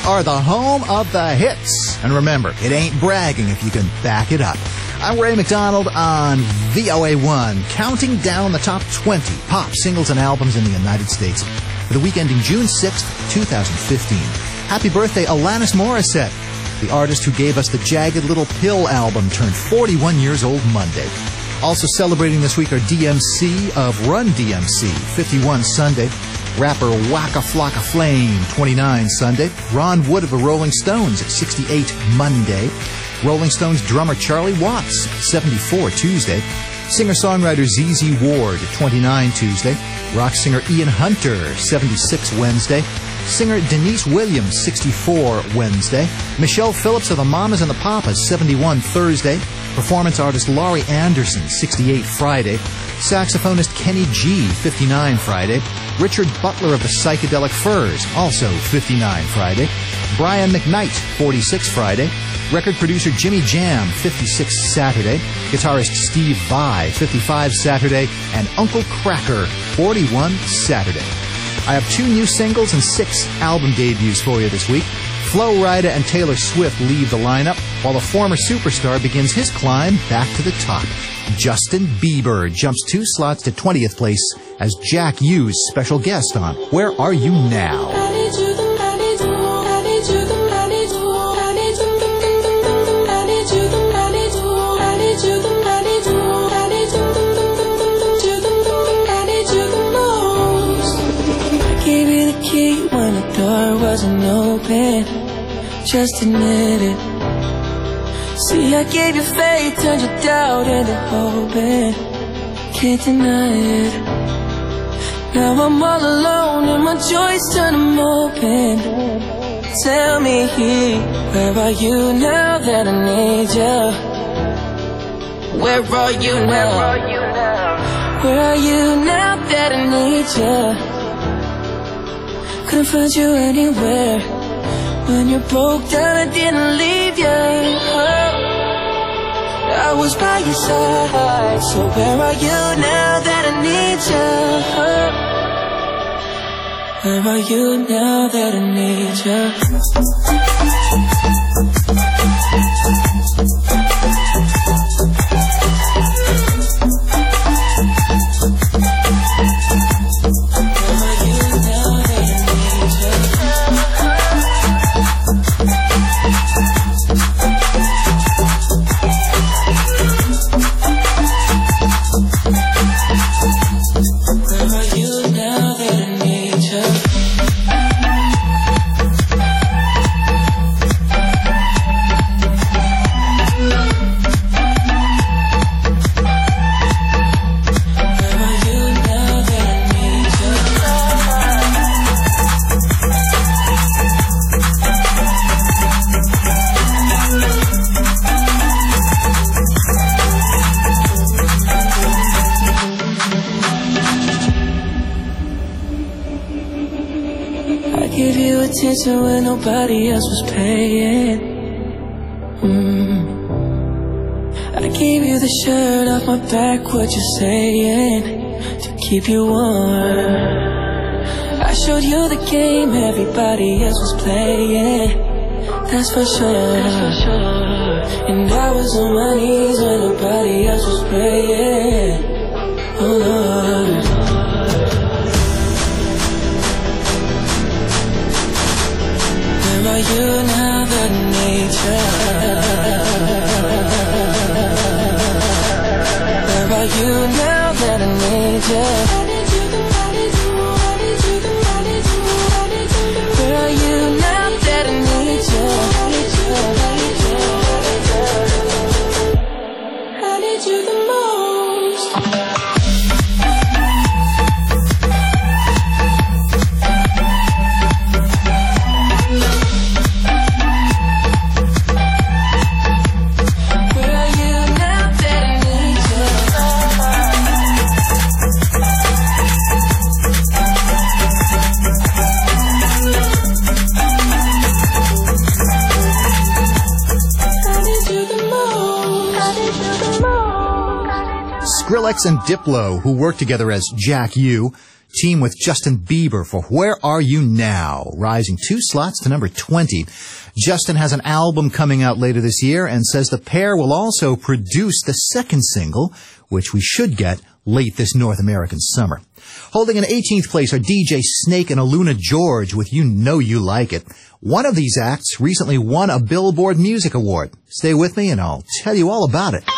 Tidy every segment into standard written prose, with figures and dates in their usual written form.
are the home of the hits. And remember, it ain't bragging if you can back it up. I'm Ray McDonald on VOA1, counting down the top 20 pop singles and albums in the United States for the week ending June 6th, 2015. Happy birthday, Alanis Morissette. The artist who gave us the Jagged Little Pill album turned 41 years old Monday. Also celebrating this week are DMC of Run DMC, 51 Sunday. Rapper Waka Flocka Flame, 29 Sunday. Ron Wood of the Rolling Stones at 68 Monday. Rolling Stones drummer Charlie Watts, 74 Tuesday. Singer-songwriter ZZ Ward, 29 Tuesday. Rock singer Ian Hunter, 76 Wednesday. Singer Denise Williams, 64 Wednesday. Michelle Phillips of the Mamas and the Papas, 71 Thursday. Performance artist Laurie Anderson, 68 Friday. Saxophonist Kenny G, 59 Friday. Richard Butler of the Psychedelic Furs, also 59 Friday. Brian McKnight, 46 Friday. Record producer Jimmy Jam, 56 Saturday. Guitarist Steve Vai, 55 Saturday. And Uncle Kracker, 41 Saturday. I have 2 new singles and 6 album debuts for you this week. Flo Rida and Taylor Swift leave the lineup, while the former superstar begins his climb back to the top. Justin Bieber jumps 2 slots to 20th place as Jack U's special guest on Where Are You Now? When the door wasn't open, just admit it. See, I gave you faith, turned your doubt into hoping. Can't deny it. Now I'm all alone and my joys turn them open. Tell me, where are you now that I need you? Where are you now? Where are you now that I need you? Couldn't find you anywhere. When you broke down, I didn't leave you. I was by your side. So where are you now that I need you? Where are you now that I need you? When nobody else was paying. I gave you the shirt off my back, what you saying, to keep you warm. I showed you the game everybody else was playing. That's for sure. And I was on my knees when nobody else was praying. Oh Lord. Where are you now that I need you? Where are you now that I need you? Where are you now that I need you? I need you the most. Skrillex and Diplo, who worked together as Jack U, team with Justin Bieber for Where Are You Now, rising 2 slots to number 20. Justin has an album coming out later this year and says the pair will also produce the second single, which we should get late this North American summer. Holding an 18th place are DJ Snake and Aluna George with You Know You Like It. One of these acts recently won a Billboard Music Award. Stay with me and I'll tell you all about it.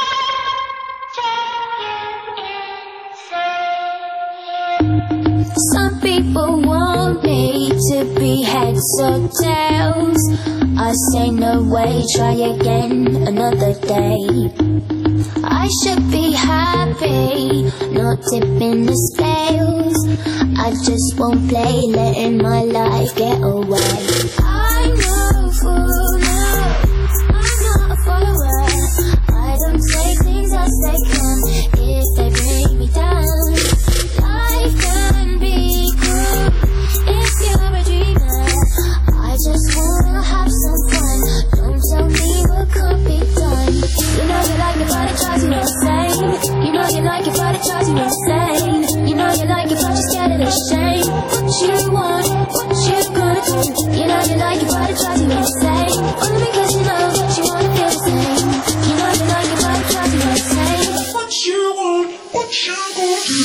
Some people want me to be heads or tails. I say no way, try again another day. I should be happy, not tipping the scales. I just won't play, letting my life get away. I'm no fool, no, I'm not a follower. I don't say things as they come if they bring me down. Life can be cruel if you're a dreamer. I just wanna have some fun, don't tell me what could be done. You know you like it, but it drives you insane. You know you like it, but it drives you insane. You know you like it, but you're scared of the shame. What you want, what you gonna do? You know you like it, but it drives you insane. Only because you know that you wanna feel the same. You know you like it, but it drives you insane. What you want, what you gonna do?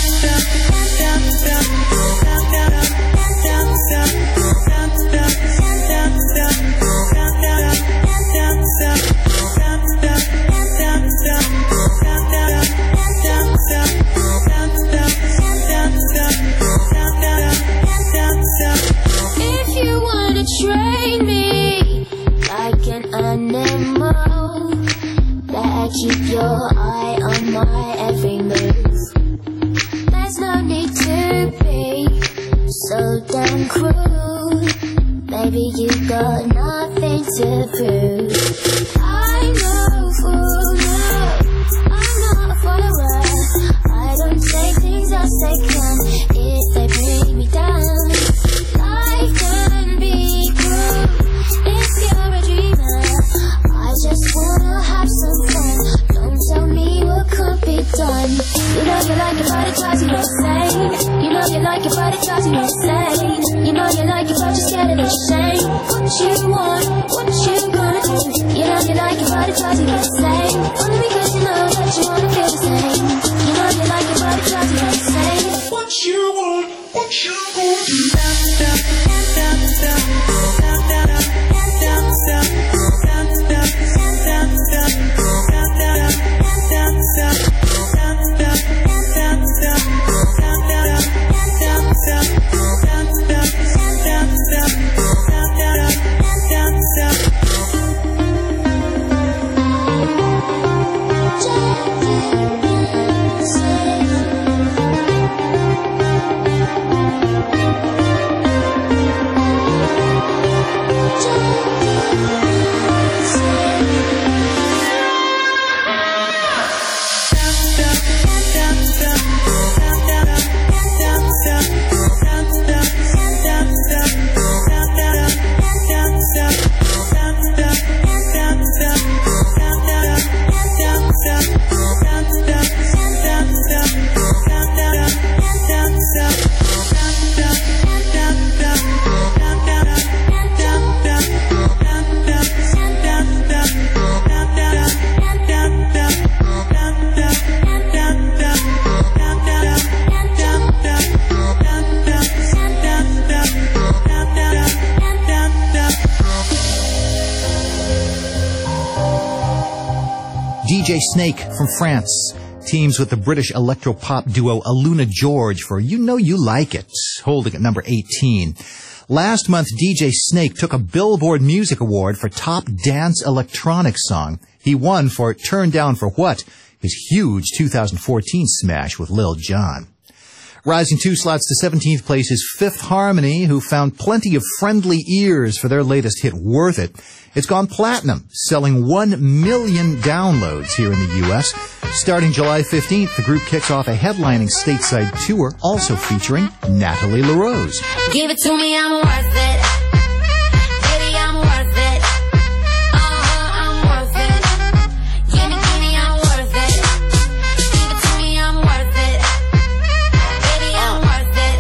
If you wanna train me like an animal, better keep your eye on my every move. There's no need to be so damn cruel. Baby, you got nothing to prove. I'm no fool, no, I'm not a follower. I don't say things as they come if they bring me down. Life can be cruel if you're a dreamer. I just wanna have some fun, don't tell me what could be done. You know you like it, but it drives you insane. You know you like it, but it drives you insane. You know you like it, but you're scared of the shame. What you want, what you gonna do? You know you like it, but it drives you insane. Only because you know that you wanna feel the same. You know you like it, but it drives you insane. What you want, what you gonna do? DJ Snake from France teams with the British electro-pop duo Aluna George for You Know You Like It, holding at number 18. Last month, DJ Snake took a Billboard Music Award for Top Dance Electronic Song. He won for Turn Down for What, his huge 2014 smash with Lil Jon. Rising 2 slots to 17th place is Fifth Harmony, who found plenty of friendly ears for their latest hit, Worth It. It's gone platinum, selling 1 million downloads here in the U.S. Starting July 15th, the group kicks off a headlining stateside tour, also featuring Natalie LaRose. Give it to me, I'm worth it. Baby, I'm worth it. I'm worth it. Give me, I'm worth it. Give it to me, I'm worth it. Baby, I'm worth it.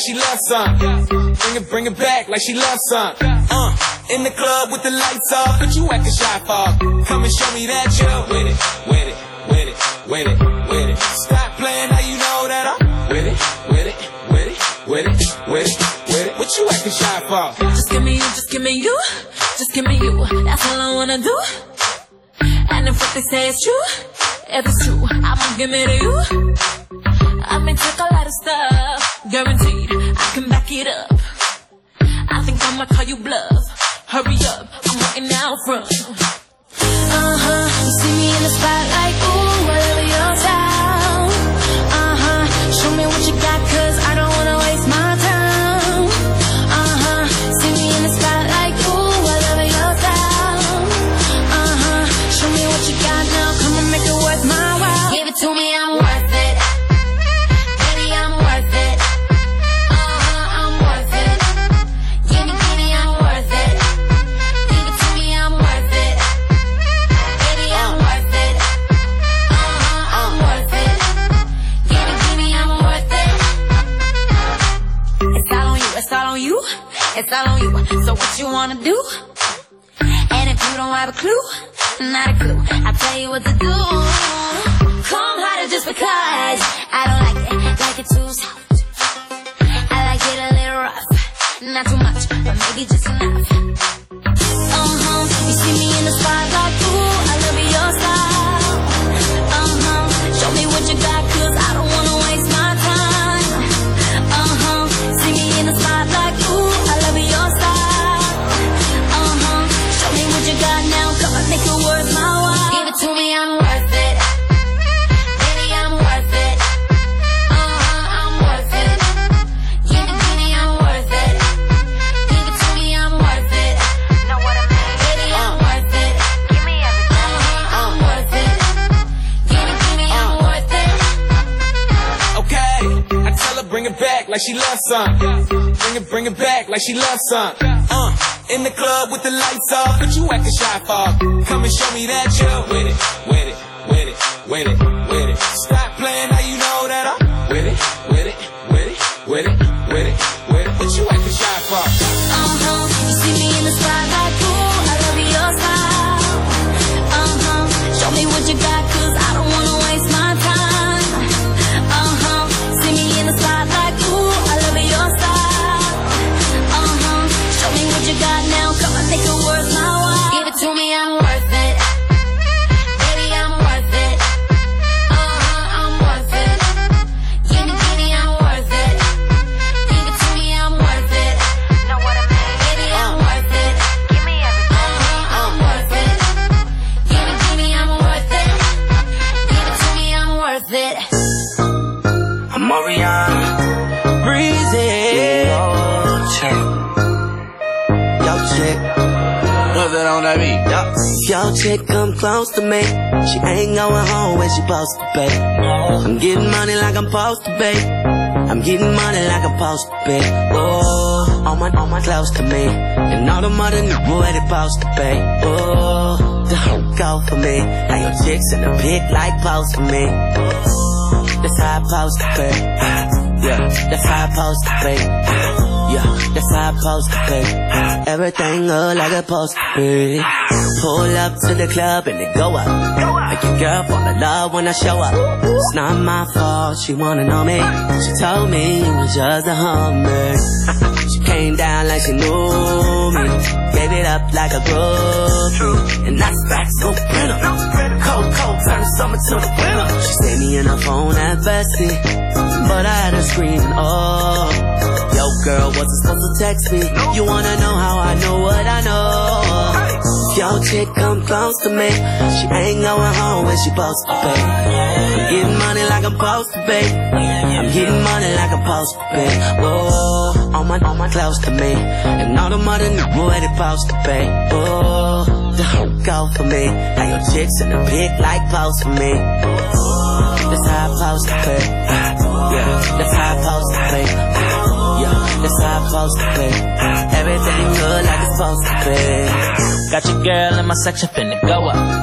she loves some. Bring it back like she loves some. In the club with the lights off, but you acting shy for. Come and show me that you're with it, with it, with it, with it, with it. Stop playing, now you know that I'm with it, with it, with it, with it, with it, with it. What you acting shy for? Just give me you, just give me you, just give me you. That's all I wanna do. And if what they say is true, if it's true, I'ma give it to you. I may take a lot of stuff, guaranteed I can back it up. I think I'ma call you bluff. Hurry up, I'm waiting out front. You see me in the spotlight, ooh, whatever your style. Show me what you got, cause I don't wanna waste my time. See me in the spotlight, ooh, whatever your style. Show me what you got now, come and make it worth my while. Give it to me, I'm worth it. Baby, I'm worth it. I'm worth it. Give me, I'm worth it. Give it to me, I'm worth it. Baby, I'm worth it. I'm worth it. Give me, I'm worth it. It's all on you, it's all on you, it's all on you. So what you wanna do? And if you don't have a clue, not a clue, I'll tell you what to do. Come harder just because I don't like it too soft. I like it a little rough, not too much, but maybe just enough. You see me in the spotlight, ooh, I love your style. Show me what you got, cause I don't wanna waste my time. See me in the spotlight, ooh, I love your style. Show me what you got now, come and make it worth my while. Give it to me, I'm worth it. Baby, I'm worth it. I'm worth it. Give me, I'm worth it. Give it to me, I'm worth it. Know what I mean? Baby, I'm worth it. Give me everything. I'm worth it. Give me, I'm worth it. Okay, I tell her bring it back like she loves some. Bring it back like she loves some. In the club with the lights off, but you acting shy for. Come and show me that you're with it, with it, with it, with it, with it. Stop playing, now you know that I'm with it, with it, with it, with it, with it, with it. What you acting shy for? You see me in the spotlight, ooh, I love your style. Show me what you got, cause I don't wanna waste my time. See me in the spotlight, ooh, I love your style. Show me what you got now, come and make it worth my while. Give it to me, I'm worth it. Baby, I'm worth it. I'm worth it. Give me, I'm worth it. Give it to me, I'm worth it. Know what I mean? Baby, I'm worth it. Give me everything. I'm worth it. Give me, I'm worth it. Give it to me, I'm worth it. I'm Oriana, breezy. Yo, chick, what's that on that beat? If your chick come close to me, she ain't going home when she supposed to be. I'm getting money like I'm supposed to be. I'm getting money like I'm supposed to be. Oh, all my close to me, and all the mother knew where they supposed to be. Oh, don't go for me. Now your chick's in the pit like post for me. That's how I'm supposed to be. Yeah, that's how I'm supposed to be. Yeah, that's how I'm supposed to be. Everything look like it's supposed to be. Pull up to the club and it go up. Make your girl fall in love when I show up. It's not my fault, she wanna know me. She told me it was just a hummer. She came down like she knew me. Gave it up like a groupie. And that's facts on the printer. Cold, turn summer to the winter. She saved me in her phone at bestie, but I had her screaming, oh. Yo, girl, wasn't supposed to text me. You wanna know how I know what I know? If your chick come close to me, she ain't going home when she supposed to be. I'm getting money like I'm supposed to be. I'm getting money like I'm supposed to be. Whoa, all my close to me, and all the mother knew where they supposed to be. Oh, don't go for me. Now your chick's in the pit like post for me. That's how I'm supposed to be. Yeah, that's how I'm supposed to be. Yeah, that's how I'm supposed to be. Everything good like it's supposed to be. Got your girl in my section finna go up.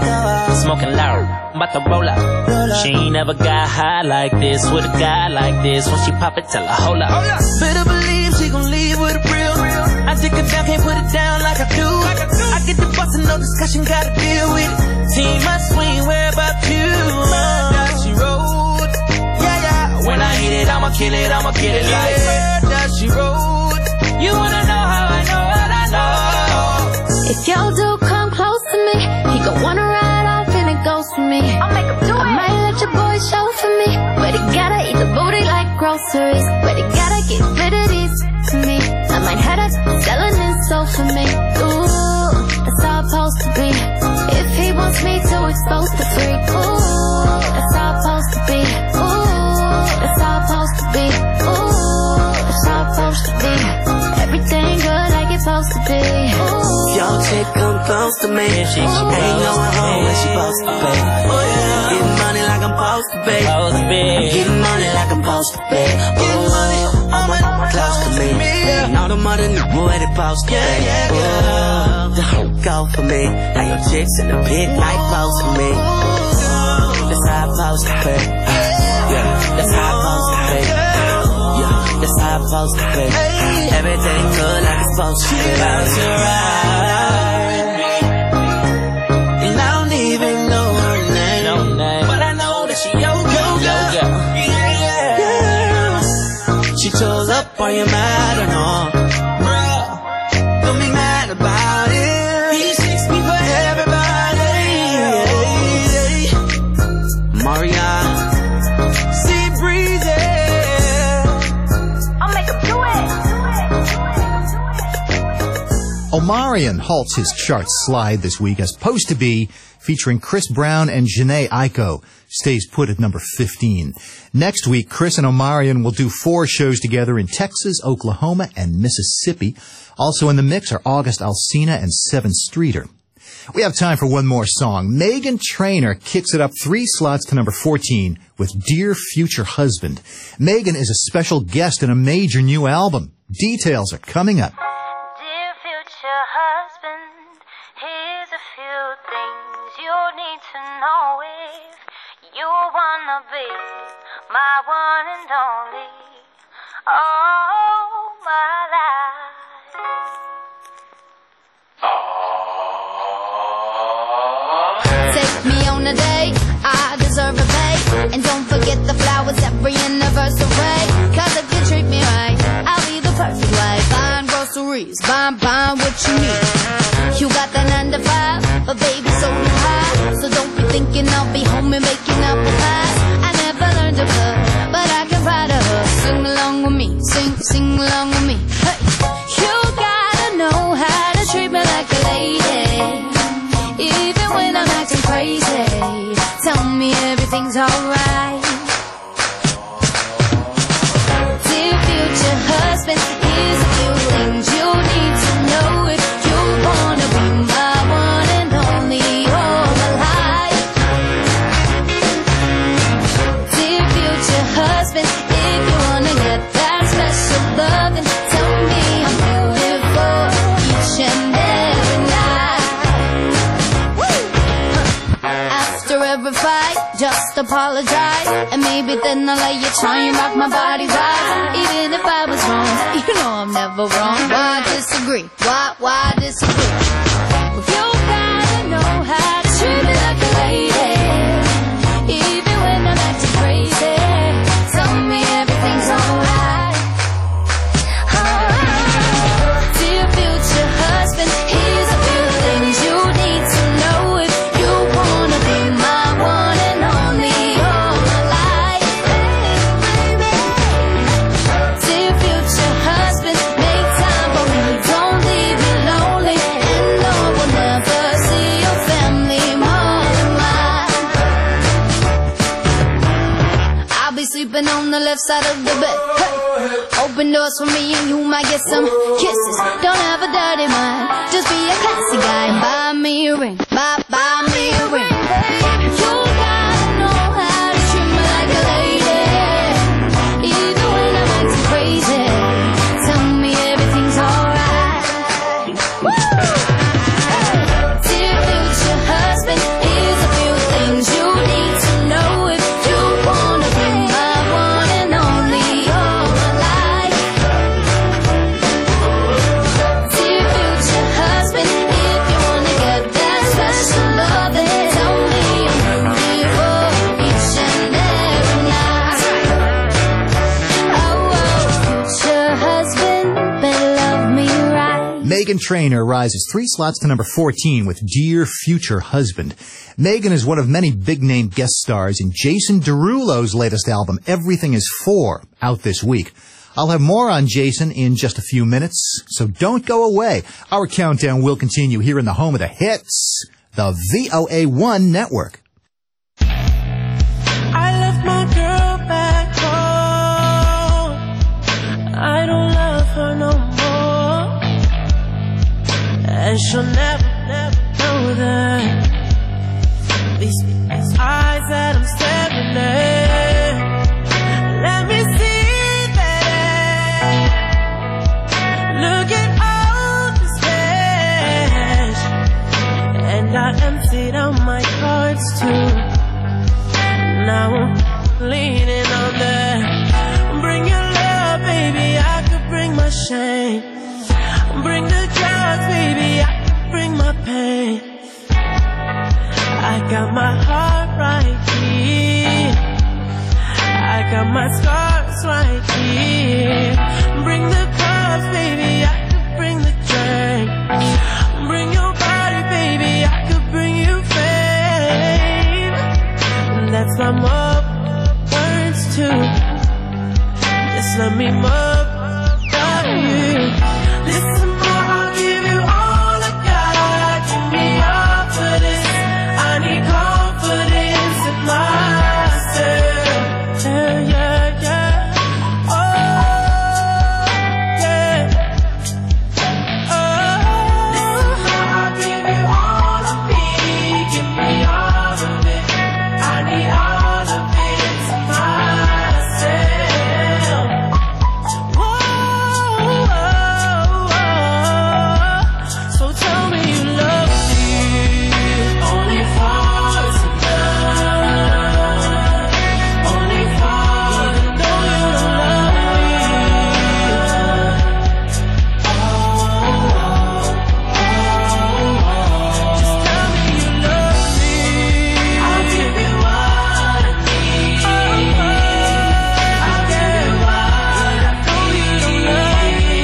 smoking loud, I'm about to roll up. She ain't never got high like this with a guy like this. When she pop it, tell her hold up. Better believe she gon' leave with a real. I take it down, can't put it down like I do. I get the boss and no discussion, gotta deal with it. Team my swing, where about you? That she rode. Yeah, yeah. When I hit it, I'ma kill it, I'ma get it like that she rode. You wanna know how I know what I know? If y'all do come close to me, he gon' wanna ride off and it goes for me. I'll make him do it. I might let your boy show for me, but he gotta eat the booty like groceries. But he gotta get rid of these to me. I might head up selling his soul for me. Ooh, that's how it's supposed to be. If he wants me to expose the freak, ooh, that's how it's supposed to be. Ooh, that's how it's supposed to be. Ooh, that's how it's supposed to be. Everything good like it's supposed to be. Ooh. Yo, chick come close to me. She ain't going home when she supposed to pay. Getting money like I'm supposed to pay. I'm getting money like I'm supposed to pay. Close to me. And all the money knew where they supposed to pay. Don't go for me. Now your chicks in the pit like close to me. That's how I'm supposed to pay. Yeah, that's how I'm supposed to pay. Yeah, that's how I'm supposed to pay. Everything good like it's supposed to be. About to ride me. And I don't even know her name, but I know that she your girl. Yeah. She chose up, are you mad or no? Bruh, don't be mad about it. He seeks me for everybody. Marianne, see breezy. I'll make him do it. Omarion halts his chart slide this week as Supposed to Be, featuring Chris Brown and Jhené Aiko, stays put at number 15. Next week, Chris and Omarion will do 4 shows together in Texas, Oklahoma, and Mississippi. Also in the mix are August Alsina and Seven Streeter. We have time for one more song. Meghan Trainor kicks it up 3 slots to number 14 with Dear Future Husband. Meghan is a special guest in a major new album. Details are coming up. Dear future husband, here's a few things you need to know if you wanna be my one and only. Oh, my life. Take me on a date, I deserve a bait. And don't forget the flowers every anniversary. Cause if you treat me right, I'll be the perfect wife. Buying groceries, buying what you need. You got the 9 to 5, but baby so do I. So don't be thinking I'll be home and making apple pies. I never learned to cook, but I can ride a hook. Sing along with me, sing along with me. Hey, you gotta know how to treat me like a lady. Even when I'm acting crazy, tell me everything's alright. Dear future husband, here's a few things you need to know if you wanna be my one and only all my life. Dear future husband, if you wanna get that special loving, tell me I'm beautiful each and every night. After every fight, just apologize, and maybe then I'll let you try and rock my body right. Even if I was wrong, you know I'm never wrong. Why disagree? Why disagree? You gotta know how to treat me like a lady. Even when I'm acting crazy, tell me everything's alright. Dear future husband, here's a few things you need to know if you wanna be my one and only all my life. Dear future husband, make time for me, don't leave me lonely. And no one ever see your family more than mine. I'll be sleeping on the left side of the bed. Hey. Open doors for me and you might get some kisses. Don't have a dirty mind, just be a classy guy and buy me a ring. Buy me a ring. You gotta know how to treat me like a lady. Even when I'm acting crazy, tell me everything's alright. Dear future husband, here's a few Meghan Trainor rises 3 slots to number 14 with Dear Future Husband. Meghan is one of many big-name guest stars in Jason Derulo's latest album, Everything Is 4, out this week. I'll have more on Jason in just a few minutes, so don't go away. Our countdown will continue here in the home of the hits, the VOA1 Network. I left my girl back home. I don't love her no more, and she'll never know that. These eyes that I'm staring at, let me see that. Look at all this cash, and I emptied out my cards too. Now I'm leaning on that. Bring your love, baby, I could bring my shame. Bring the drugs, baby, I could bring my pain. I got my heart right here, I got my scars right here. Bring the cups, baby, I could bring the drink. Bring your body, baby, I could bring you fame. And that's my words too. Just let me love you. Listen, more, I'll give you all I got. Give me confidence. I need confidence in myself. Yeah, yeah, yeah. Oh, yeah. Oh, listen, more, I'll give you all of me. Give me all of it. I need all of it to myself. Whoa, so tell me you love me only for tonight, only for even though you don't love me. Just tell me you love me. I'll give you what I need. I'll give you what I know you don't love me.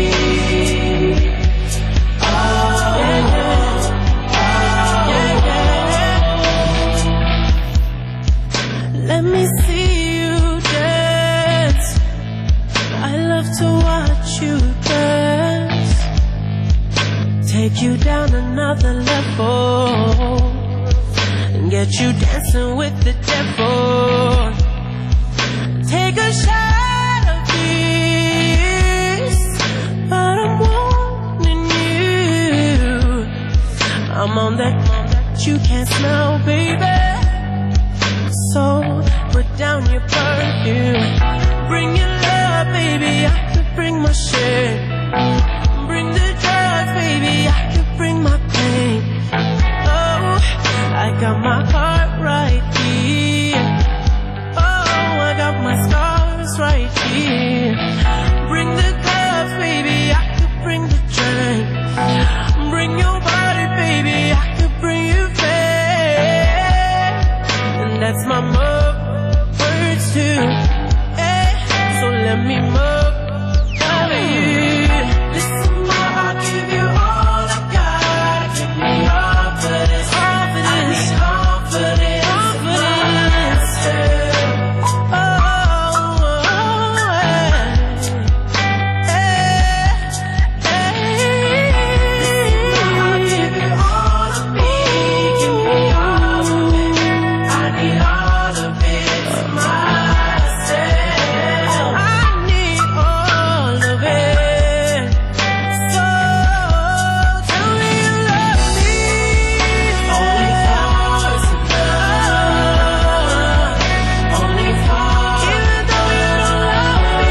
Let me see you dance. I love to watch you dance. Take you down another level and get you dancing with the devil. Take a shot of this, but I'm warning you. I'm on that you can't smell, baby. So put down your perfume. Bring your love, baby, I could bring my shit. Bring the drugs, baby, I could bring my pain. Oh, I got my heart right here. Oh, I got my scars right here. Bring the gloves, baby, I could bring the drink. Bring your body, baby, I could bring you fame. And that's my words too. Hey, so let me love you. Listen, more, I'll give you all I got. Give me confidence. I need confidence. Oh, hey, hey. Listen, more, I'll give you all of me. Give me all of it. I need all of it for myself. I need all of it. So tell me you love me only for tonight, only for even though you don't love me.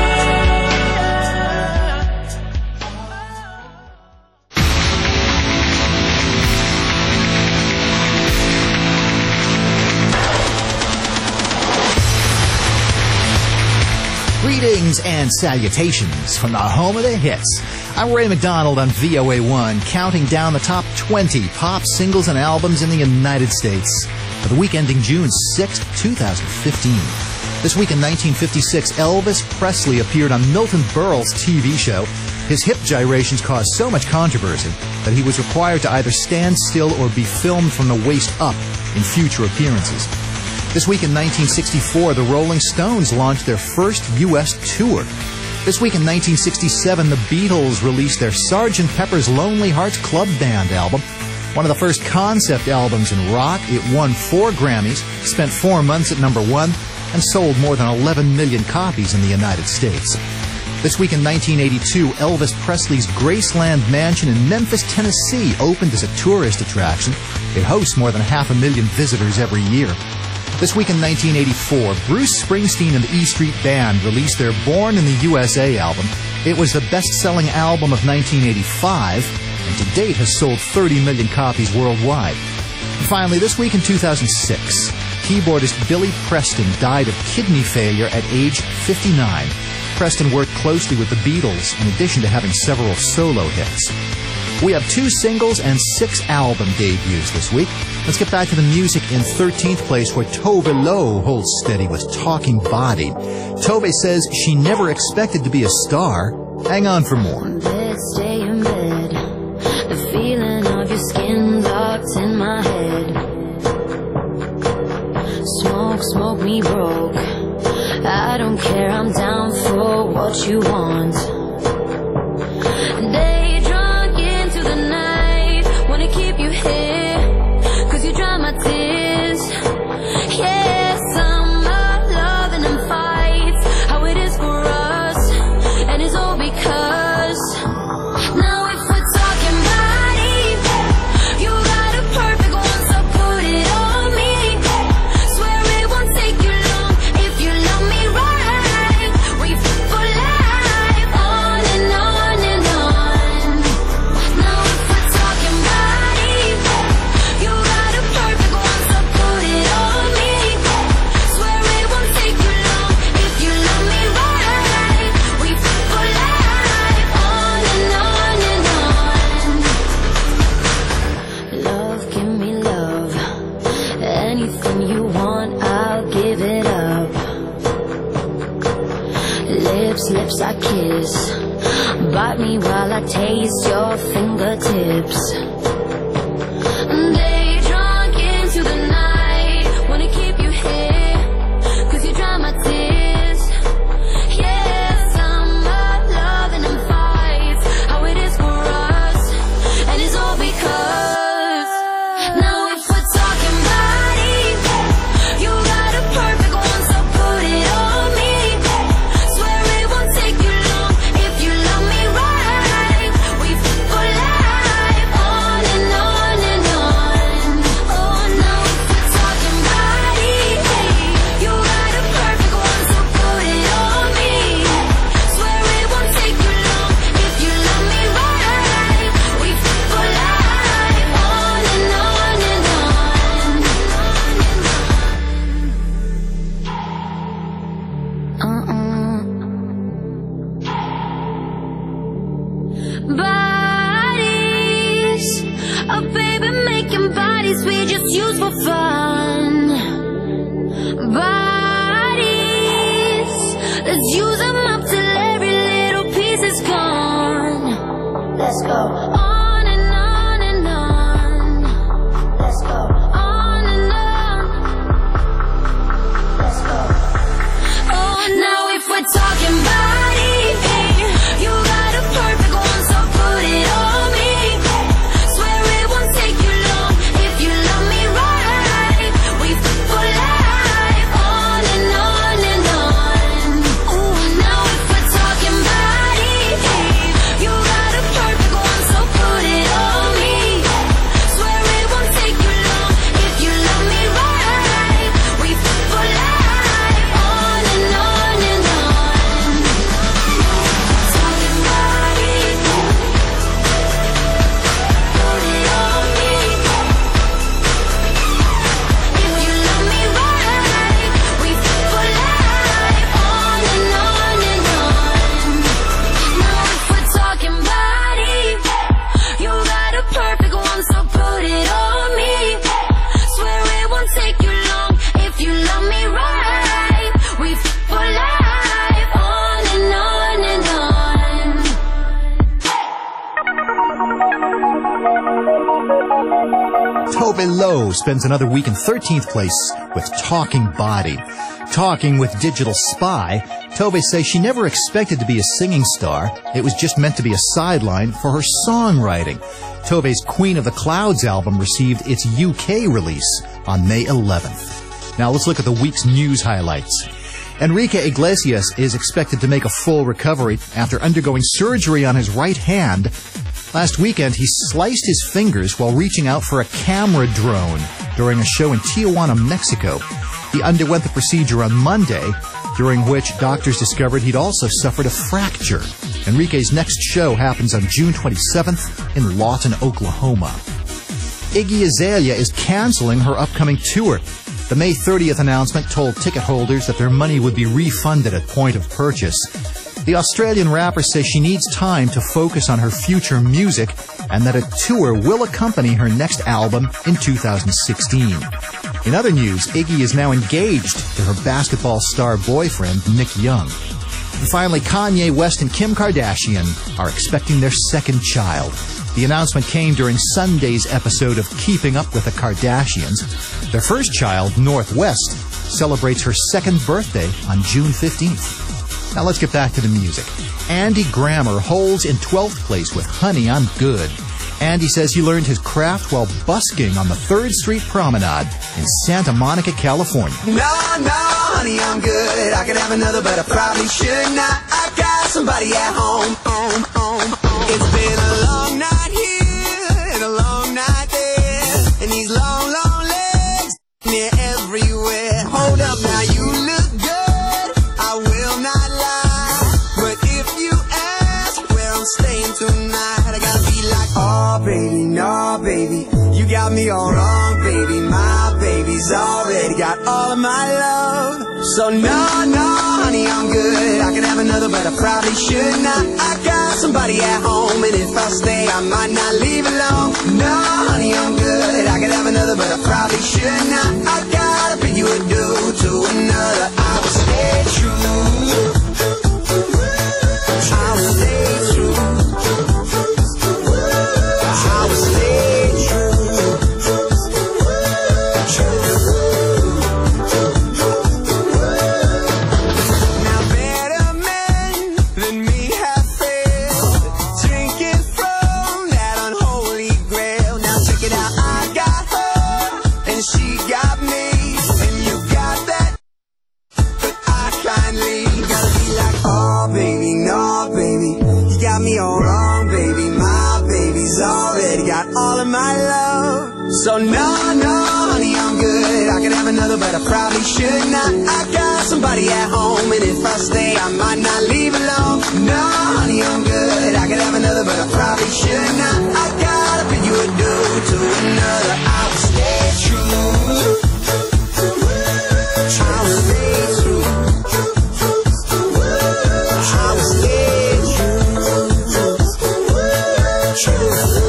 Greetings and salutations from the home of the hits. I'm Ray McDonald on VOA1, counting down the top 20 pop singles and albums in the United States for the week ending June 6th, 2015. This week in 1956, Elvis Presley appeared on Milton Berle's TV show. His hip gyrations caused so much controversy that he was required to either stand still or be filmed from the waist up in future appearances. This week in 1964, the Rolling Stones launched their first U.S. tour. This week in 1967, the Beatles released their Sgt. Pepper's Lonely Hearts Club Band album, one of the first concept albums in rock. It won 4 Grammys, spent 4 months at number 1, and sold more than 11 million copies in the United States. This week in 1982, Elvis Presley's Graceland Mansion in Memphis, Tennessee opened as a tourist attraction. It hosts more than 500,000 visitors every year. This week in 1984, Bruce Springsteen and the E Street Band released their Born in the USA album. It was the best-selling album of 1985, and to date has sold 30 million copies worldwide. And finally, this week in 2006, keyboardist Billy Preston died of kidney failure at age 59. Preston worked closely with the Beatles in addition to having several solo hits. We have 2 singles and 6 album debuts this week. Let's get back to the music in 13th place, where Tove Lo holds steady with Talking Body. Tove says she never expected to be a star. Hang on for more. Let's stay in bed. The feeling of your skin locked in my head. Smoke me broke. I don't care, I'm down for what you want. Day drunk into the night, wanna keep you here, 'cause you dry my tears. Yeah, summer loving and fights, how it is for us, and it's all because now if we're talking body, you got a perfect one, so put it on me. Swear it won't take you long if you love me right. We fit for life, on and on and on. Now if we're talking body, you got a perfect one, so put it on me. Swear it won't take you long if you love me right. We fit for life, on and on and on. Love, give me love. Anything you want, I'll give it up. Lips I kiss. Bite me while I taste your fingertips. Day drunk into the night, wanna keep you here, 'cause you dry my tears. Yeah, summer loving and fights, how it is for us, and it's all because now if we're talking body, you got a perfect one, so put it on me. Swear it won't take you long if you love me right. We fit for life, on and on and on. Oh, now if we're talking body, you got a perfect one, so put it on me. Swear it won't take you long if you love me right. We fit for life, on and on and on. Bodies, oh baby, making bodies we just use for fun. Bodies, let's use them up till every little piece is gone. Let's go on and on and on. Let's go on and on. Let's go. Oh, now if we're talking body, you got a perfect one, so put it on me. Swear it won't take you long if you love me right. We fit for life, on and on and on. Ooh, now if we're talking body, you got a perfect one, so put Tove Lo spends another week in 13th place with Talking Body. Talking with Digital Spy, Tove says she never expected to be a singing star. It was just meant to be a sideline for her songwriting. Tove's Queen of the Clouds album received its UK release on May 11th. Now let's look at the week's news highlights. Enrique Iglesias is expected to make a full recovery after undergoing surgery on his right hand. Last weekend, he sliced his fingers while reaching out for a camera drone during a show in Tijuana, Mexico. He underwent the procedure on Monday, during which doctors discovered he'd also suffered a fracture. Enrique's next show happens on June 27th in Lawton, Oklahoma. Iggy Azalea is canceling her upcoming tour. The May 30th announcement told ticket holders that their money would be refunded at point of purchase. The Australian rapper says she needs time to focus on her future music and that a tour will accompany her next album in 2016. In other news, Iggy is now engaged to her basketball star boyfriend, Nick Young. And finally, Kanye West and Kim Kardashian are expecting their second child. The announcement came during Sunday's episode of Keeping Up with the Kardashians. Their first child, Northwest, celebrates her second birthday on June 15th. Now let's get back to the music. Andy Grammer holds in 12th place with Honey, I'm Good. Andy says he learned his craft while busking on the 3rd Street Promenade in Santa Monica, California. No, honey, I'm good. I could have another, but I probably should not. I got somebody at home. It's been a long night here and a long night there, and these long, long legs, they're everywhere. Hold up, now you look good, I will not lie, but if you ask where I'm staying tonight, I gotta be like, oh baby, no baby, you got me all wrong, baby. My baby's already got all of my love. So no, honey, I'm good. I could have another, but I probably should not. I got somebody at home, and if I stay, I might not leave alone. No, honey, I'm good. I could have another, but I probably should not. I gotta bring you a dude to another. I will stay true. I will stay true. I will stay true. Now better men than me have failed, drinking from that unholy grail. Now check it out, I got her and she got me, and you got that, but I kindly gotta be like, oh baby, no baby, you got me all wrong, baby. My baby's already got all of my love. So no, honey, I'm good. I could have another, but I probably should not. I got somebody at home, and if I stay, I might not leave alone. No, honey, I'm good. I could have another, but I probably should not. I gotta bring you a dude to another. I will stay true. I will stay true. I will stay true.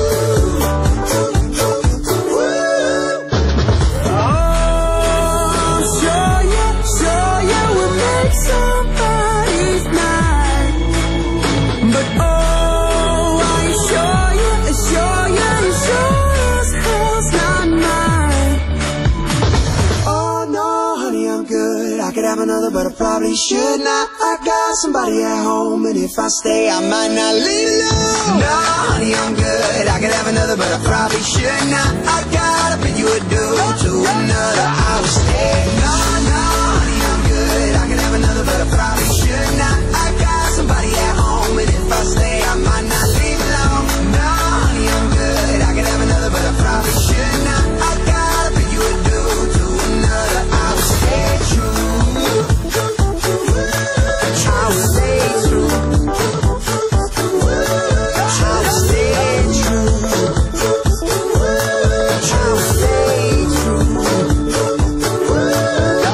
But I probably should not. I got somebody at home, and if I stay, I might not leave alone. No, honey, I'm good. I could have another, but I probably should not. I gotta bring you a dude to another. I will stay. No, honey, I'm good. I could have another, but I probably should not. I got somebody at home, and if I stay, I might not leave alone. No, honey, I'm good. I could have another, but I probably should not. I gotta bring you a dude to another. I will stay true. I will stay true. I will stay true. I will stay true.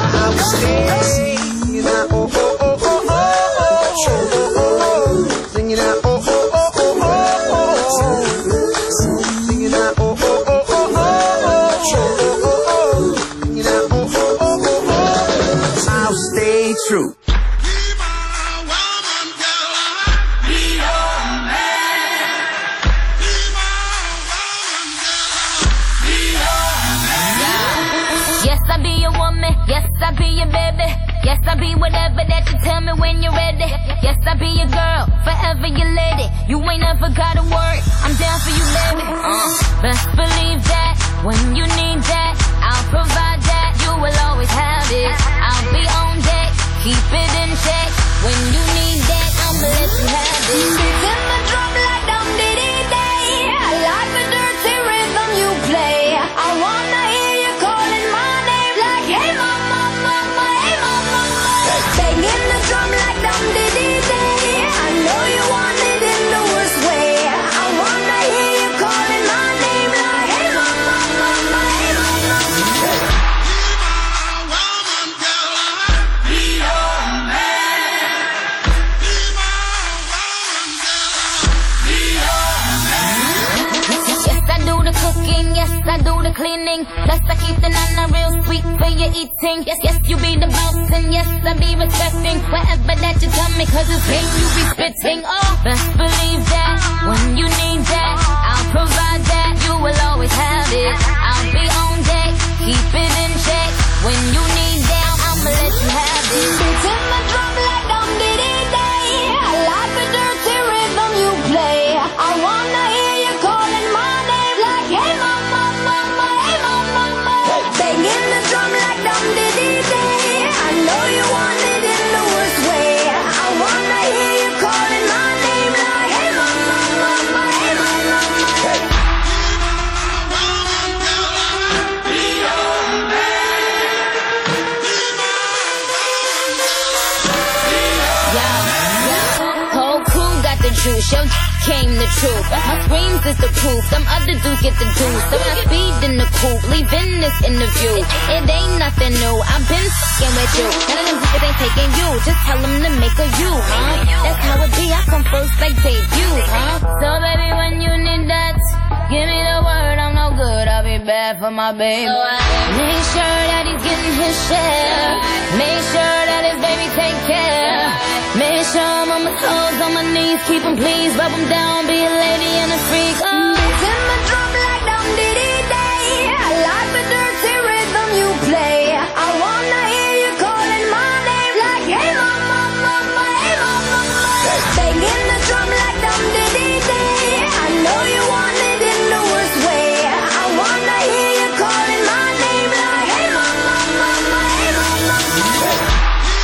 Yes, I'll be whatever that you tell me when you're ready. Yes, I'll be your girl, forever your lady. You ain't never gotta worry, I'm down for you, baby. Best believe that, when you need that, I'll provide that. You will always have it. I'll be on deck, keep it in check. When you need that, I'ma let you have it. Beats in the drum like dum diddy day. I like the dirty rhythm you play. I wanna hear you calling my name like, hey mama, mama, hey mama, mama. Banging the drum like dum diddy day. I know you want it in the worst way. I wanna hear you calling my name like, hey mama, mama, hey mama, mama. Yes, I do the cleaning. Plus I keep the nana real sweet for your eating. Yes, yes, you be the boss and yes, I be respecting whatever that you tell me, cause it's game you be spitting. Oh, best believe that, when you need that, I'll provide that. You will always have it. I'll be on deck, keep it in check. When you need that, I'ma let you have it. Beats in my drum like dum diddy day. I like the dirty rhythm you play. I wanna hear you calling my name like, hey mama, mama, hey mama, mama. Banging the drum like dum diddy day. I know you want it in the worst way. I wanna hear you calling my name like, hey mama, mama, hey mama, mama. Whole crew got the juice, yo came the truth. My screams is the proof, some other dudes get the juice. So I speed in the coupe, leaving this interview. It ain't nothing new, I've been f***ing with you. None of them niggas ain't taking you, just tell them to make a you, huh? That's how it be, I come first like debut, huh? So baby, when you need that, give me the word, I'm no good, I'll be bad for my baby. Make sure that he's getting his share. Make sure that his baby take care. Make sure I'm on my toes, on my knees, keep him please, rub him down, be a lady and a freak. Beats in my drum like dum diddy day. I like the dirty rhythm you play. I wanna hear you calling my name like, hey mama, mama, hey mama, mama. Banging the drum like dum diddy day. I know you want it in the worst way. I wanna hear you calling my name like, hey mama, mama, hey mama, mama.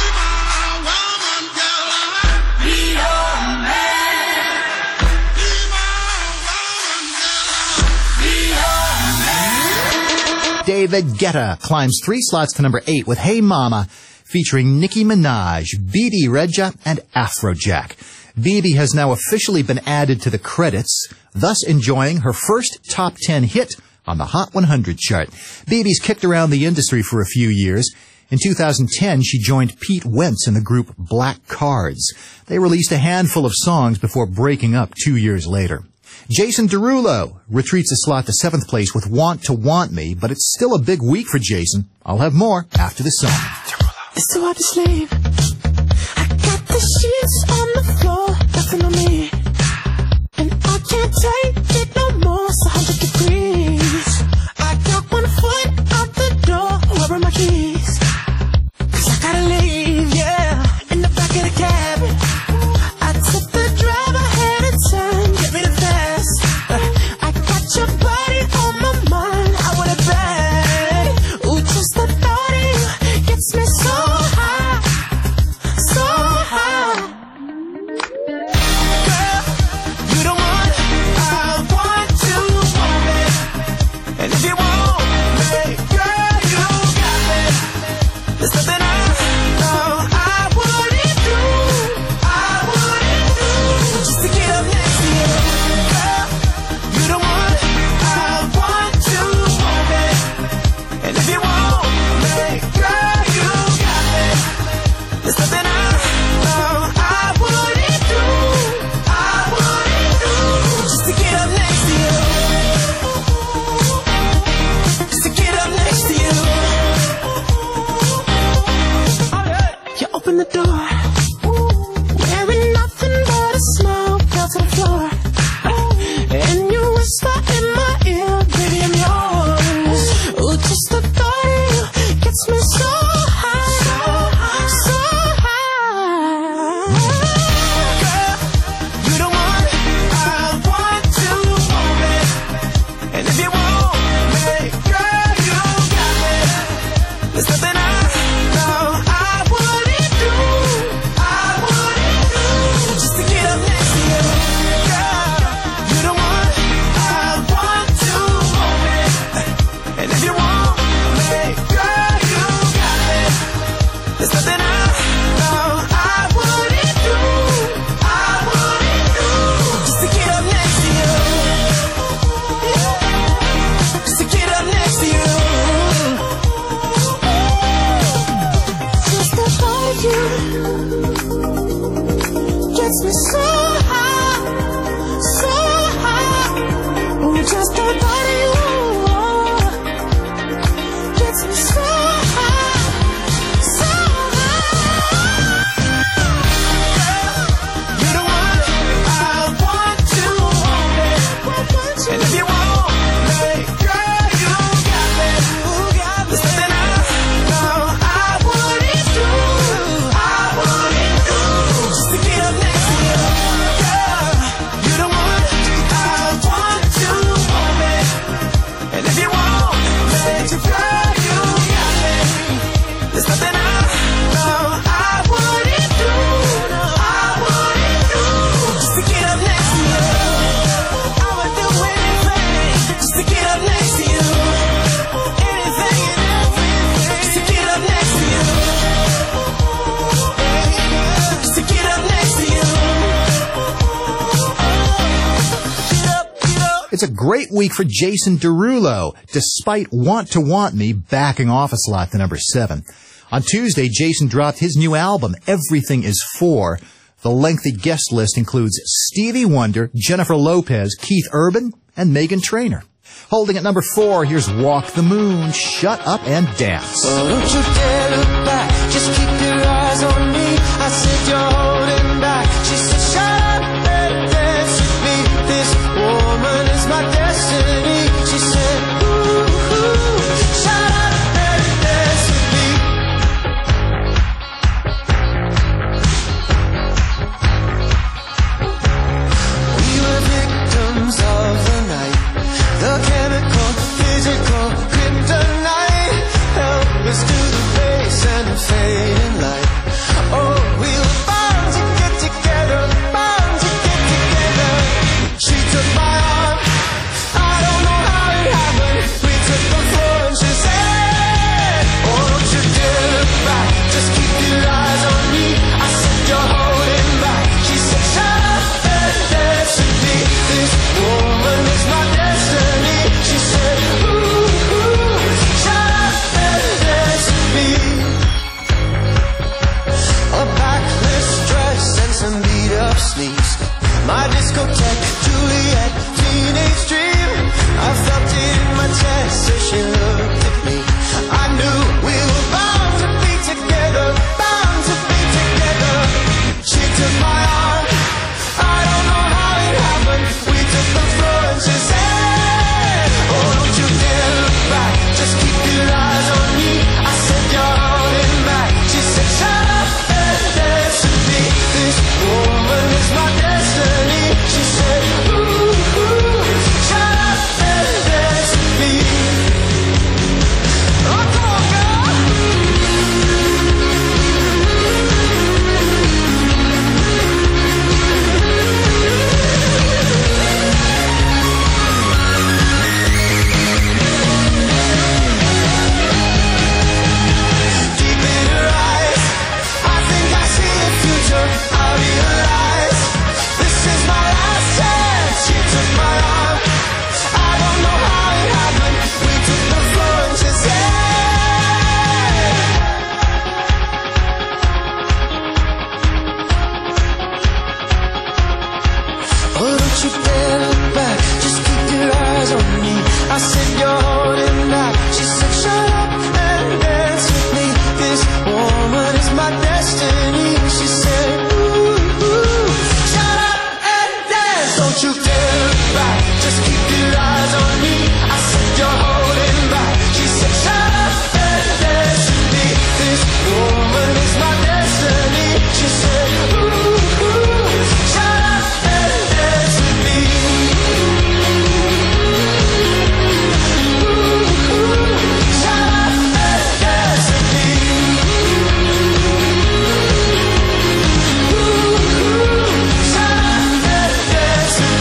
David Guetta climbs 3 slots to number 8 with Hey Mama, featuring Nicki Minaj, Bibi Reja, and Afrojack. Bibi has now officially been added to the credits, thus enjoying her first top 10 hit on the Hot 100 chart. Bibi's kicked around the industry for a few years. In 2010, she joined Pete Wentz in the group Black Cards. They released a handful of songs before breaking up 2 years later. Jason Derulo retreats a slot to 7th place with Want to Want Me, but it's still a big week for Jason. I'll have more after the song. It's so hard to sleep. I got the sheets on the floor, nothing on me. And I can't take it no more, it's 100 degrees. I got 1 foot out the door, where are my keys? 'Cause I gotta leave, yeah, in the back of the cab. I took the drive ahead of time, get me the fast. I got your body on my mind, I want it bad. Ooh, just the thought of you gets me so high, so high. Girl, you the one, It's a great week for Jason Derulo, despite Want to Want Me backing off a slot to number 7. On Tuesday, Jason dropped his new album, Everything Is 4. The lengthy guest list includes Stevie Wonder, Jennifer Lopez, Keith Urban, and Meghan Trainor. Holding at number 4, here's Walk the Moon, Shut Up and Dance. Oh, don't you dare look back, just keep your eyes on me. I said you're holding back. She said shut up and dance with me. This woman is my destiny. She said ooh, ooh, shut up and dance with me. We were victims of the night, the chemical, physical, kryptonite. Help us to the base and the fading light. Oh, we were bound to get together, bound to get together. She took my arm, I don't know how it happened. We took the floor and she said, oh, don't you dare look back, just keep your eyes on me. I said you're holding back. She said shut up and dance with me. This woman is my destiny. She said ooh, ooh, shut up and dance with me. A backless dress and some beat-up sneaks. My discotheque, Juliet, teenage dream. I felt it in my chest as she looked at me. I knew we were bound to be together, bound to be together. She took my arm, I don't know how it happened. We took the floor and she said, oh, don't you dare look back, just keep your eyes on me. I said you're holding back. She said shut up and dance with me. This woman is my destiny. She said ooh, ooh, shut up and dance with me. Oh, come on, girl. Deep in her eyes, I think I see a future. I realize this is my last chance. She took my arm, I don't know how it happened. We took the floor and she said, oh, don't you dare look back, just keep your eyes on me. I said you're holding back. She said shut up and dance with me. This woman is my destiny. She said ooh, ooh, shut up and dance. Don't you dare look back, just keep your eyes on me. I said you're holding back. She said shut up and dance with me. This woman is my destiny. She said ooh, ooh, shut up and dance with me. Ooh, ooh, shut up and dance with me. Ooh, ooh, shut up and dance with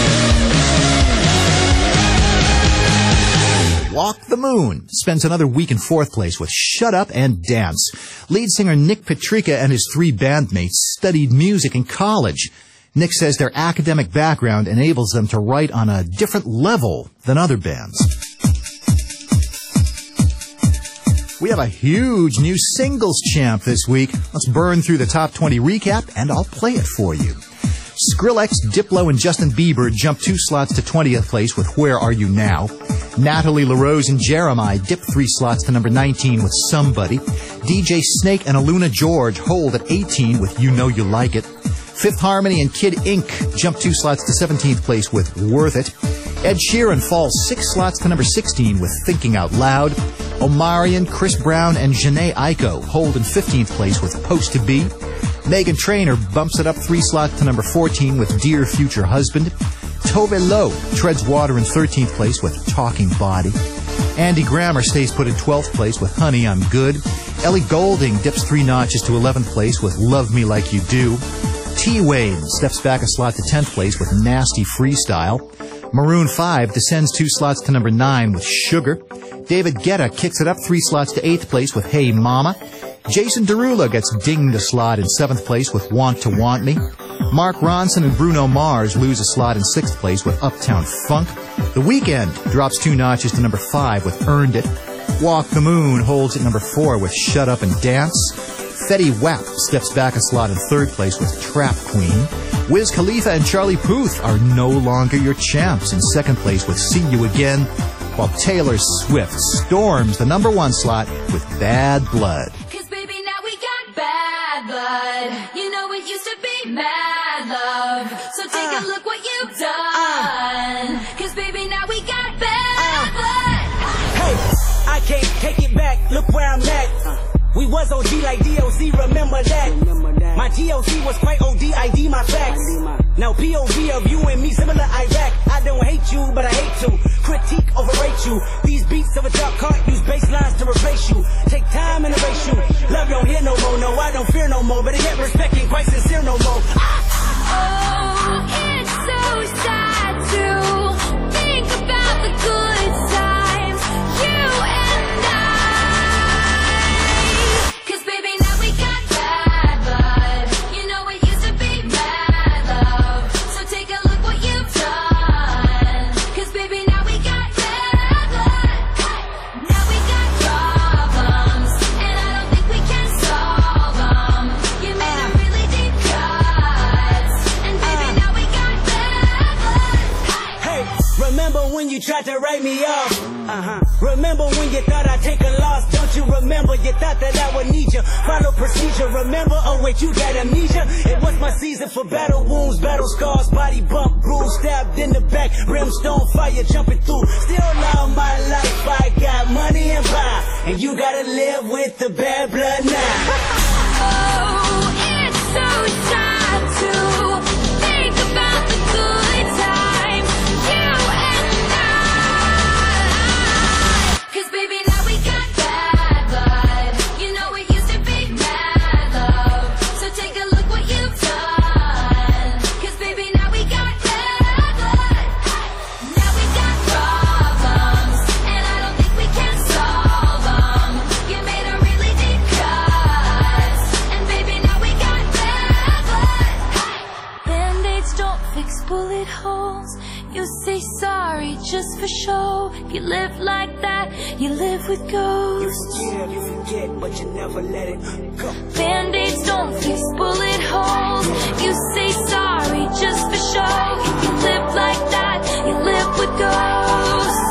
me. Walk the Moon spends another week in 4th place with Shut Up and Dance. Lead singer Nick Petrica and his 3 bandmates studied music in college. Nick says their academic background enables them to write on a different level than other bands. We have a huge new singles champ this week. Let's burn through the top 20 recap, and I'll play it for you. Skrillex, Diplo, and Justin Bieber jumped 2 slots to 20th place with Where Are You Now? Natalie LaRose and Jeremiah dipped 3 slots to number 19 with Somebody. DJ Snake and Aluna George hold at 18 with You Know You Like It. Fifth Harmony and Kid Ink jumped 2 slots to 17th place with Worth It. Ed Sheeran falls 6 slots to number 16 with Thinking Out Loud. Omarion, Chris Brown, and Jhené Aiko hold in 15th place with Post to Be. Meghan Trainor bumps it up 3 slots to number 14 with Dear Future Husband. Tove Lo treads water in 13th place with Talking Body. Andy Grammer stays put in 12th place with Honey, I'm Good. Ellie Goulding dips 3 notches to 11th place with Love Me Like You Do. T-Wayne steps back a slot to 10th place with Nasty Freestyle. Maroon 5 descends 2 slots to number 9 with Sugar. David Guetta kicks it up 3 slots to 8th place with Hey Mama. Jason Derulo gets dinged a slot in 7th place with Want to Want Me. Mark Ronson and Bruno Mars lose a slot in 6th place with Uptown Funk. The Weeknd drops 2 notches to number 5 with Earned It. Walk the Moon holds at number 4 with Shut Up and Dance. Fetty Wap steps back a slot in 3rd place with Trap Queen. Wiz Khalifa and Charlie Puth are no longer your champs in 2nd place with See You Again, while Taylor Swift storms the number 1 slot with Bad Blood. Cause baby, now we got bad blood. You know it used to be mad love. So take a look what you've done. Cause baby, now we got bad blood. Hey, I can't take it back. Look where I'm at. We was OG like DOC, remember that. My GOC was quite OD, ID my facts. Now POV of you and me, similar Iraq. I don't hate you, but I hate to critique, overrate you. These beats of a dark heart use bass lines to replace you. Take time and erase you. Love don't hear no more, no, I don't fear no more. But yet respect ain't quite sincere no more. Oh, it's so sad to think about the good times, you and I. Cause baby, now we got bad blood. You know it used to be mad love. So take a look what you've done. Cause baby, now we got bad blood. Now we got problems, and I don't think we can solve them. You made a really deep cut, and baby, now we got bad blood. Hey, remember when you tried to write me off? Remember when you thought I'd take a loss? Don't you remember? You thought that I would need you. Follow procedure, remember? Oh wait, you got amnesia? It was my season for battle wounds, battle scars, body bump, bruise, stabbed in the back, brimstone fire jumping through. Still love my life, I got money and power, and you gotta live with the bad blood now. Oh, it's so sad to think about the good times, you and I. Cause baby, now we got bad blood. You know it used to be mad love. So take a look what you've done. Cause baby, now we got bad blood. Now we got problems, and I don't think we can solve them. You made a really deep cut, and baby, now we got bad blood. Band-aids don't fix bullet holes. You say sorry just for show. You live like that, you live with ghosts. You forget, but you never let it go. Band-aids don't fix bullet holes. You say sorry just for show. You live like that, you live with ghosts.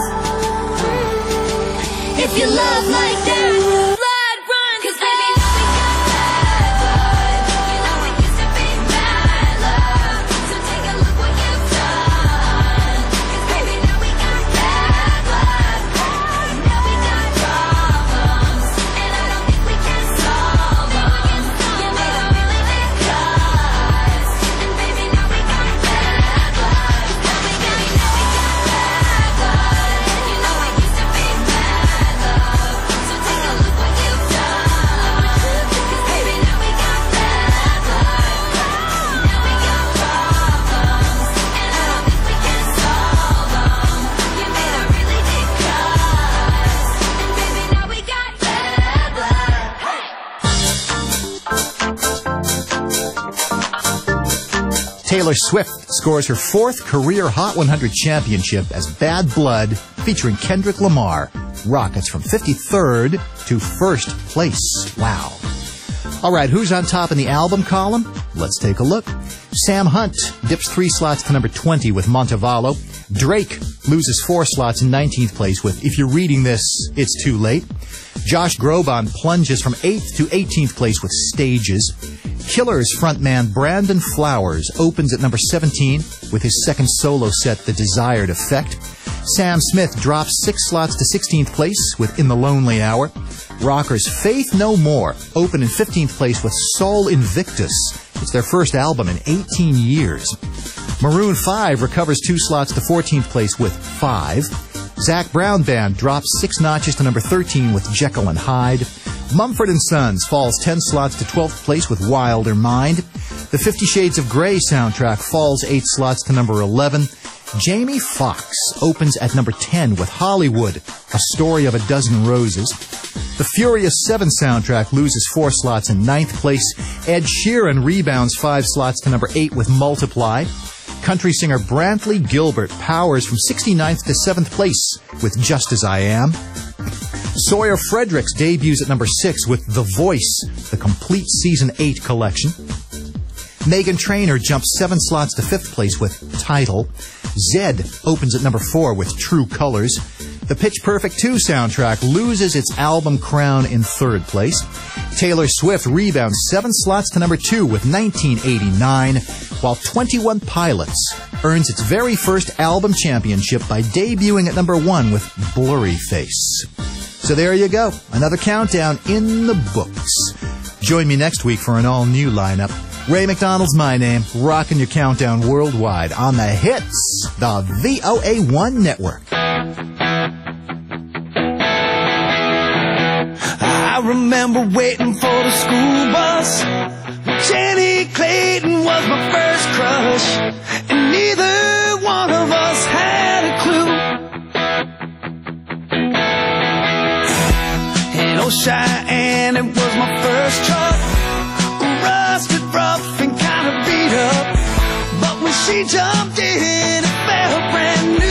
If you love like that, blood runs. Cause baby, now we got bad blood. You know it used to be mad love. So take a look what you've done. Cause baby, now we got bad blood. Now we got problems, and I don't think we can solve them. You made a really big cut, and baby, now we got bad blood. Now we got bad blood. You know it used to be mad love. So take a look what you've done. Cause baby, now we got bad blood. Now we got problems, and I don't think we can solve them. You made a really deep cut, and baby, now we got bad blood. Taylor Swift scores her 4th career Hot 100 championship as Bad Blood, featuring Kendrick Lamar. Rockets from 53rd to 1st place. Wow. All right, who's on top in the album column? Let's take a look. Sam Hunt dips 3 slots to number 20 with Montevallo. Drake loses 4 slots in 19th place with If You're Reading This, It's Too Late. Josh Groban plunges from 8th to 18th place with Stages. Killers frontman Brandon Flowers opens at number 17 with his 2nd solo set, The Desired Effect. Sam Smith drops 6 slots to 16th place with In the Lonely Hour. Rockers Faith No More open in 15th place with Soul Invictus. It's their first album in 18 years. Maroon 5 recovers 2 slots to 14th place with 5. Zac Brown Band drops 6 notches to number 13 with Jekyll and Hyde. Mumford & Sons falls 10 slots to 12th place with Wilder Mind. The 50 Shades of Grey soundtrack falls 8 slots to number 11. Jamie Foxx opens at number 10 with Hollywood, A Story of a Dozen Roses. The Furious 7 soundtrack loses 4 slots in 9th place. Ed Sheeran rebounds 5 slots to number 8 with Multiply. Country singer Brantley Gilbert powers from 69th to 7th place with Just As I Am. Sawyer Fredericks debuts at number 6 with The Voice, the complete Season 8 collection. Meghan Trainor jumps 7 slots to 5th place with Title. Zed opens at number 4 with True Colors. The Pitch Perfect 2 soundtrack loses its album crown in 3rd place. Taylor Swift rebounds 7 slots to number 2 with 1989, while 21 Pilots earns its very first album championship by debuting at number 1 with Blurry Face. So there you go, another countdown in the books. Join me next week for an all-new lineup. Ray McDonald's my name, rocking your countdown worldwide on the hits, the VOA1 network. I remember waiting for the school bus. Jenny Clayton was my first crush, and neither one of us had a clue. In Old Cheyenne, it was my first truck, rusted, rough, and kind of beat up. But when she jumped in, it felt brand new.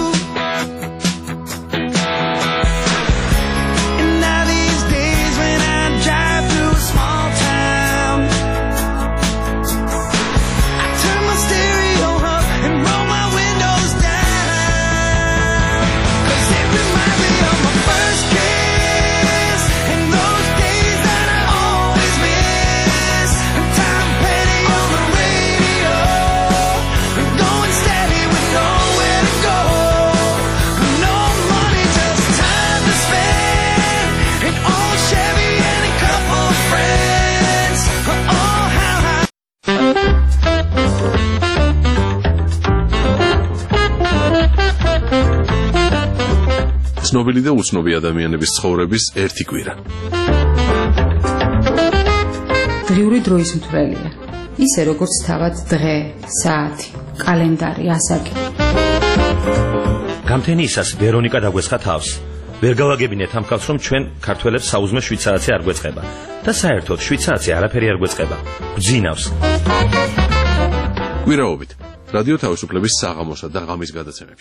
ცნობილი და უცნობი ადამიანების ცხოვრების ერთი კვირა. დღიური დროის მთვრელია. ისე როგორც თავად დღე, საათი, კალენდარი, ასაკი. გამთენიისას ვერონიკა დაგვესხა თავს. ვერ გავაგებინეთ ამ კაცს, რომ ჩვენ ქართველებს საუზმე 7 საათი არ გვეწყება და საერთოდ 7 საათი არაფერი არ გვეწყება. გძინავს. კვირაობით რადიო თავისუფლების საღამოსა და ღამის გადაცემები.